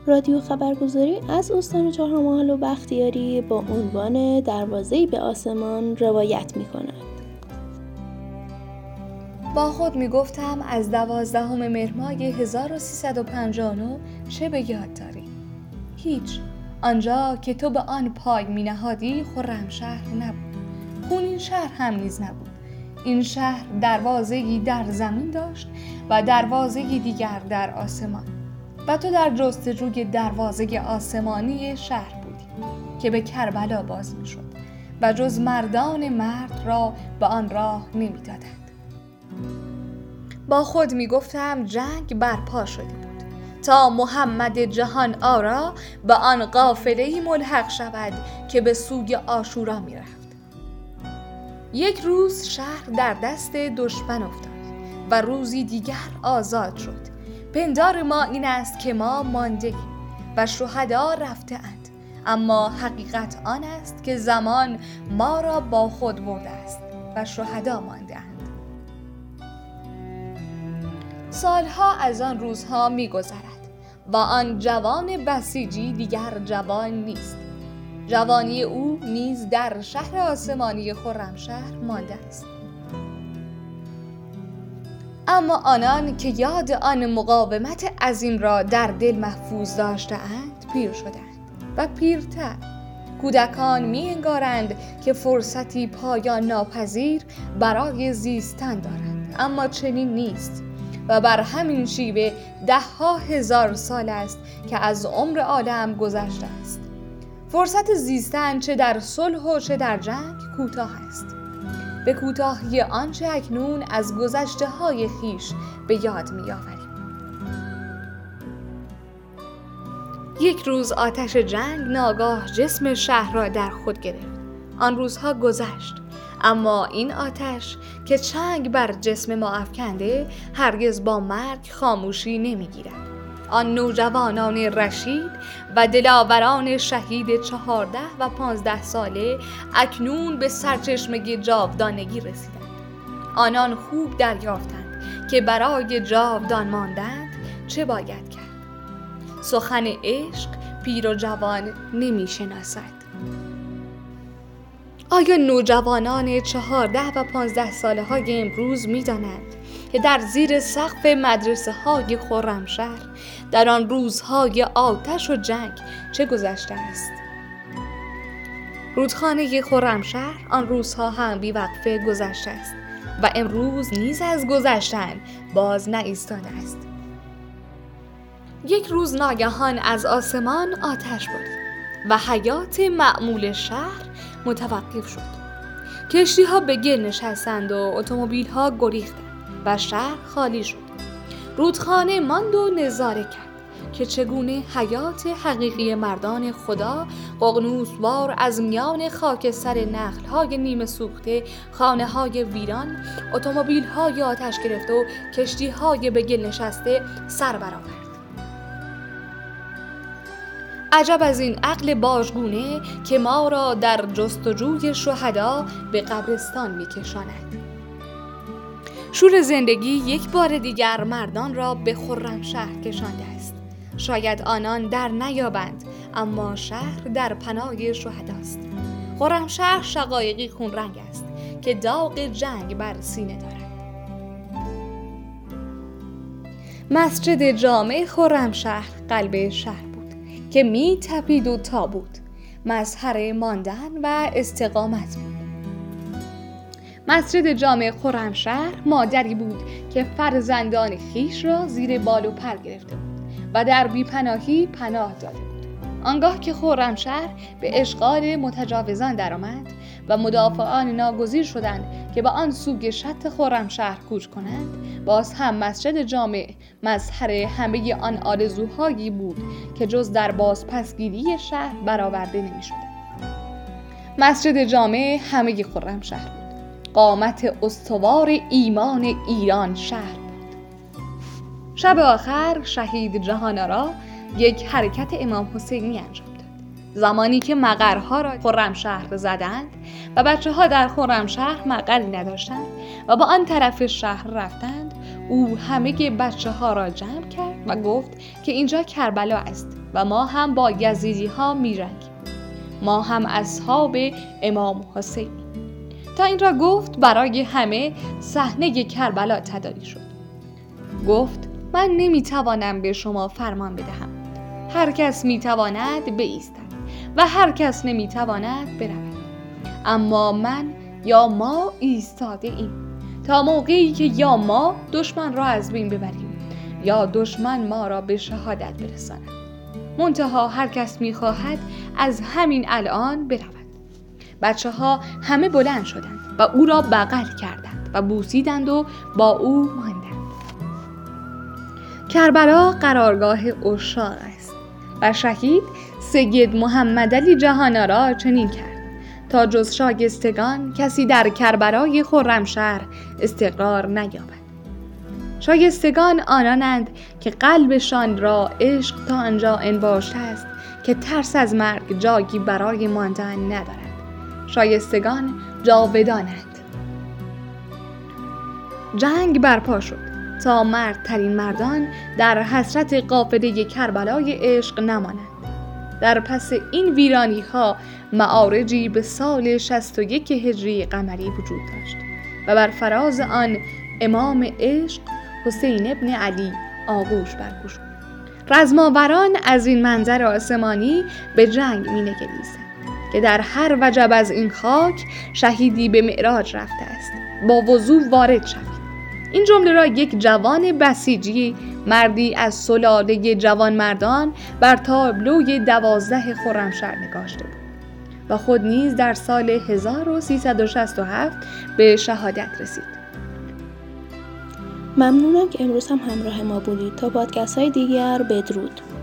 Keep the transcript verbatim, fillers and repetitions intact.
رادیو خبرگزاری از استان چهارمحال و بختیاری با عنوان دروازه‌ای به آسمان روایت می‌کند. با خود می‌گفتم از دوازدهم مهر ماه هزار و سیصد و پنجاه و نه چه به یاد داری؟ هیچ. آنجا که تو به آن پای می‌نهادی خرمشهر نبود. خونین شهر هم نیز نبود. این شهر دروازه‌ای در زمین داشت و دروازه‌ای دیگر در آسمان. و تو در جستجوی دروازه آسمانی شهر بودی که به کربلا باز می شد و جز مردان مرد را به آن راه نمی دادند. با خود می گفتم جنگ برپا شده بود تا محمد جهان آرا به آن قافله‌ای ملحق شود که به سوی آشورا می رفت. یک روز شهر در دست دشمن افتاد و روزی دیگر آزاد شد. پندار ما این است که ما مانده‌ایم و شهدا رفته اند، اما حقیقت آن است که زمان ما را با خود برده است و شهدا مانده اند. سالها از آن روزها می گذرد و آن جوان بسیجی دیگر جوان نیست. جوانی او نیز در شهر آسمانی خرمشهر مانده است. اما آنان که یاد آن مقاومت عظیم را در دل محفوظ داشته‌اند پیر شدند و پیرتر. کودکان می انگارند که فرصتی پایان ناپذیر برای زیستن دارند، اما چنین نیست و بر همین شیوه ده ها هزار سال است که از عمر عالم گذشته است. فرصت زیستن چه در صلح و چه در جنگ کوتاه است. به کوتاهی آنچه اکنون از گذشته های خیش به یاد می آوریم. یک روز آتش جنگ ناگاه جسم شهر را در خود گرفت. آن روزها گذشت، اما این آتش که چنگ بر جسم ما افکنده هرگز با مرگ خاموشی نمی گیرد. آن نوجوانان رشید و دلاوران شهید چهارده و پانزده ساله اکنون به سرچشمه جاودانگی رسیدند. آنان خوب دریافتند که برای جاودان ماندند چه باید کرد. سخن عشق پیر و جوان نمی شناسد. آیا نوجوانان چهارده و پانزده ساله های امروز می دانند که در زیر سقف مدرسه های خرمشهر در آن روزهای آتش و جنگ چه گذشته است؟ رودخانه خرمشهر آن روزها هم بی وقفه گذشته است و امروز نیز از گذشتن باز نایستاده است. یک روز ناگهان از آسمان آتش برید و حیات معمول شهر متوقف شد. کشتی ها به گل نشستند و اتومبیل ها گریختند و شهر خالی شد. رودخانه ماند و نظاره کرد که چگونه حیات حقیقی مردان خدا ققنوسوار از میان خاکستر نخل های نیمه سوخته، خانه های ویران، اتومبیل های آتش گرفته و کشتی های به گل نشسته سر برآورد. عجب از این عقل باژگونه که ما را در جستجوی شهدا به قبرستان می‌کشاند. شور زندگی یک بار دیگر مردان را به خرمشهر کشانده است. شاید آنان در نیابند، اما شهر در پناه شهداست. خرمشهر شقایقی خونرنگ است که داغ جنگ بر سینه دارد. مسجد جامع خرمشهر قلب شهر که می تپید و تابود، مظهر ماندن و استقامت بود. مسجد جامع خرمشهر مادری بود که فرزندان خیش را زیر بال و پر گرفته بود و در بی‌پناهی پناه داده بود. آنگاه که خرمشهر به اشغال متجاوزان درآمد و مدافعان ناگزیر شدند که به آن سوی شط خرمشهر کوچ کنند، باز هم مسجد جامع مظهر همه آن آرزوهایی بود که جز در بازپسگیری شهر برآورده نمی‌شد. مسجد جامع همه خرمشهر بود. قامت استوار ایمان ایران شهر بود. شب آخر شهید جهان آرا یک حرکت امام حسینی انجام داد. زمانی که مقرها را خرمشهر زدند و بچه ها در خرمشهر مقری نداشتند و با آن طرف شهر رفتند، او همه بچه ها را جمع کرد و گفت که اینجا کربلا است و ما هم با یزیدی ها می‌رنگیم. ما هم اصحاب امام حسین. تا این را گفت برای همه صحنه کربلا تداعی شد. گفت من نمیتوانم به شما فرمان بدهم. هر کس میتواند بایستد و هر کس نمیتواند برود. اما من یا ما ایستاده ایم تا موقعی که یا ما دشمن را از بین ببریم یا دشمن ما را به شهادت برساند. منتها هر کس میخواهد از همین الان برود. بچه ها همه بلند شدند و او را بغل کردند و بوسیدند و با او ماندند. کربلا قرارگاه عشاق است و شهید سید محمد علی جهان‌آرا چنین کرد تا جز شایستگان کسی در کربلای خرمشهر استقرار نیابد. شایستگان آنانند که قلبشان را عشق تا آنجا انباشته است که ترس از مرگ جایی برای ماندن ندارد. شایستگان جاودانند. جنگ برپا شد تا مردترین مردان در حسرت قافله کربلای عشق نمانند. در پس این ویرانی ها معارجی به سال شصت و یک هجری قمری وجود داشت و بر فراز آن امام عشق حسین ابن علی آغوش برگشود. رزماوران از این منظر آسمانی به جنگ می نگریستند که در هر وجب از این خاک شهیدی به معراج رفته است، با وضو وارد شوید. این جمله را یک جوان بسیجی، مردی از سلاله جوان مردان، بر تابلوی دوازده خرمشهر نگاشته بود و خود نیز در سال هزار و سیصد و شصت و هفت به شهادت رسید. ممنونم که امروز هم همراه ما بودید. تا پادکست های دیگر، بدرود.